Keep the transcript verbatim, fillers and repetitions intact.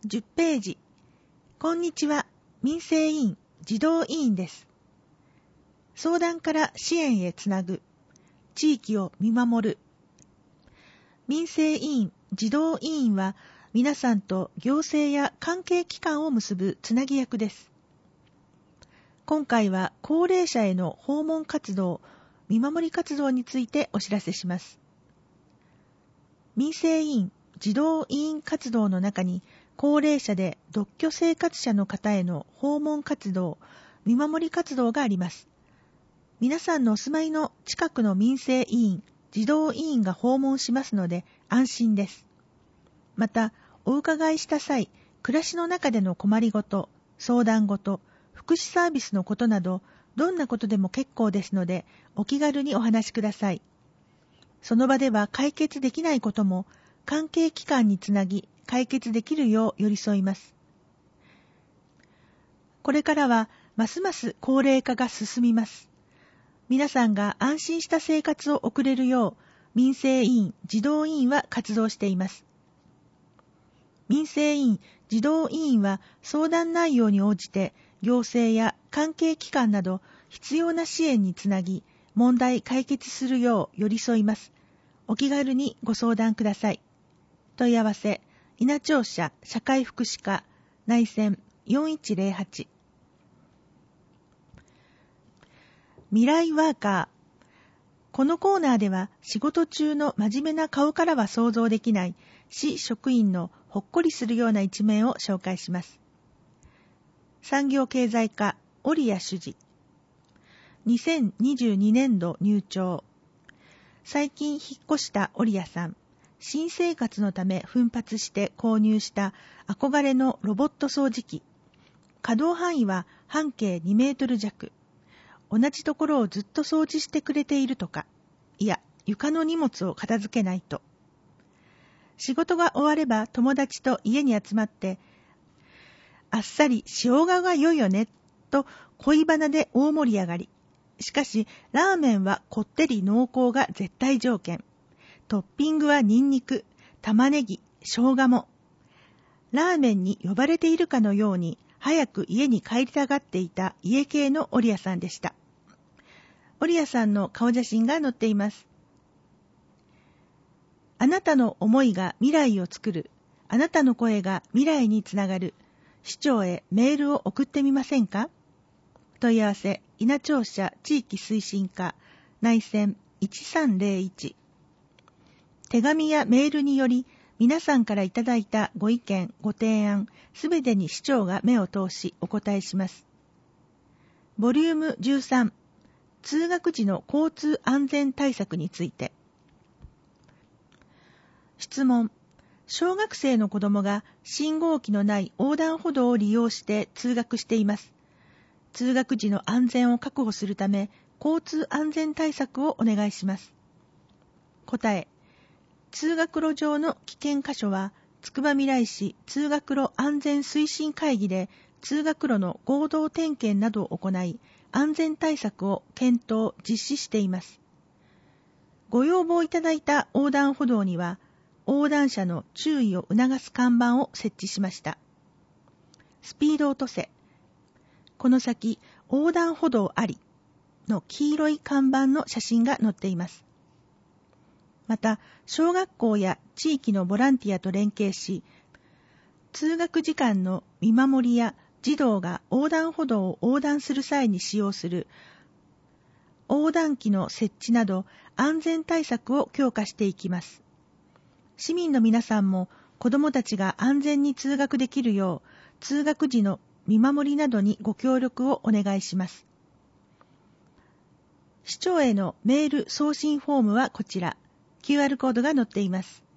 じゅっページ。こんにちは。民生委員、児童委員です。相談から支援へつなぐ。地域を見守る。民生委員、児童委員は、皆さんと行政や関係機関を結ぶつなぎ役です。今回は高齢者への訪問活動、見守り活動についてお知らせします。民生委員、児童委員活動の中に、高齢者で独居生活者の方への訪問活動、見守り活動があります。皆さんのお住まいの近くの民生委員、児童委員が訪問しますので安心です。また、お伺いした際、暮らしの中での困りごと、相談ごと、福祉サービスのことなど、どんなことでも結構ですので、お気軽にお話しください。その場では解決できないことも、関係機関につなぎ、解決できるよう寄り添います。これからは、ますます高齢化が進みます。皆さんが安心した生活を送れるよう、民生委員、児童委員は活動しています。民生委員、児童委員は相談内容に応じて行政や関係機関など必要な支援につなぎ問題解決するよう寄り添います。お気軽にご相談ください。問い合わせ、稲町社社会福祉課内線よんいちゼロはち。未来ワーカー。このコーナーでは仕事中の真面目な顔からは想像できない市職員のほっこりするような一面を紹介します。産業経済課折谷主事。にせんにじゅうにねんど入庁。最近引っ越した折谷さん。新生活のため奮発して購入した憧れのロボット掃除機。稼働範囲は半径にメートル弱。同じところをずっと掃除してくれているとか。いや、床の荷物を片付けないと。仕事が終われば友達と家に集まって、あっさり塩顔が良いよね、と恋バナで大盛り上がり。しかし、ラーメンはこってり濃厚が絶対条件。トッピングはニンニク、玉ねぎ、生姜も。ラーメンに呼ばれているかのように、早く家に帰りたがっていた家系の折谷さんでした。折谷さんの顔写真が載っています。あなたの思いが未来を作る。あなたの声が未来につながる。市長へメールを送ってみませんか？問い合わせ、稲町社地域推進課、内線いちさんゼロいち。手紙やメールにより、皆さんからいただいたご意見、ご提案、すべてに市長が目を通しお答えします。ボリュームじゅうさん、通学時の交通安全対策について。質問。小学生の子供が信号機のない横断歩道を利用して通学しています。通学時の安全を確保するため、交通安全対策をお願いします。答え。通学路上の危険箇所は、つくばみらい市通学路安全推進会議で通学路の合同点検などを行い、安全対策を検討・実施しています。ご要望いただいた横断歩道には、横断者の注意を促す看板を設置しました。スピード落とせ。この先、横断歩道ありの黄色い看板の写真が載っています。また、小学校や地域のボランティアと連携し、通学時間の見守りや児童が横断歩道を横断する際に使用する横断機の設置など安全対策を強化していきます。市民の皆さんも子どもたちが安全に通学できるよう、通学時の見守りなどにご協力をお願いします。市長へのメール送信フォームはこちら、キューアール コードが載っています。